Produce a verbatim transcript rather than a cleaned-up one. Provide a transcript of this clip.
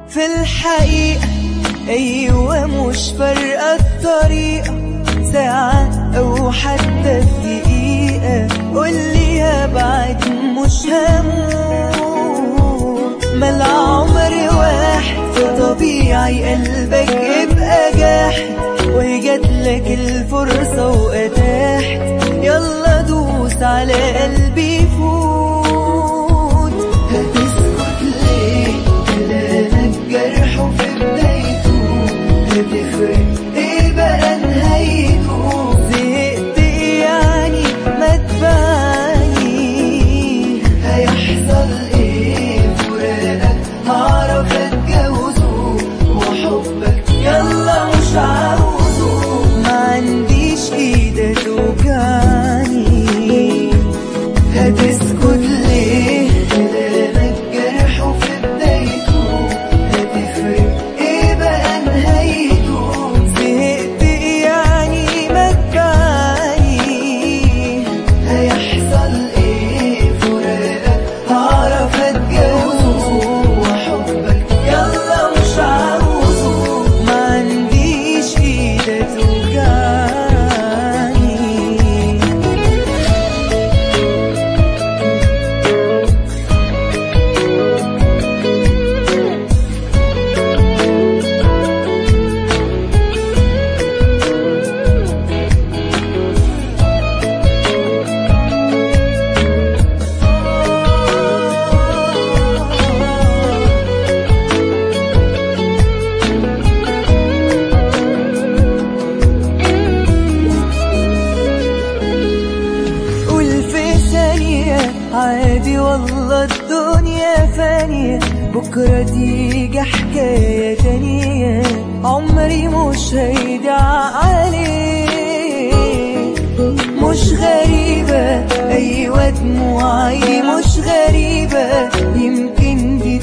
في الحقيقة أيوة مش فارقة الطريقة، ساعة أو حتى في دقيقة قولي هبعد مش هموت. ما العمر واحد فطبيعي قلبك يبقى جاحد، وهي جاتلك الفرصة وأتاحت، يلا دوس على قلبي فوت. هتسكت ليه؟ كلامك جرح وفي بدايته، هتفرق ايه بقى نهايته؟ زهقت ايه يعني ما تبعني؟ هيحصل ايه فراقك؟ هعرف اتجوزه وحبك يلا مش عاوزه، ما عنديش ايدة توجعني. هتسكت ليه؟ كلامك جرح وفي بدايته، هتفرق ايه بقى نهايته؟ زهقت ايه يعني ما تبعني؟ هيحصل ايه فراقك؟ هعرف اتجوزه وحبك يلا مش عاوزه، ما عنديش ايدة توجعني. قول في ثانية عادي والله الدنيا فانية، بكرة تيجي حكاية تانية، عمري مش هيدع عليه. مش غريبة أيوة دموعي مش غريبة، يمكن دي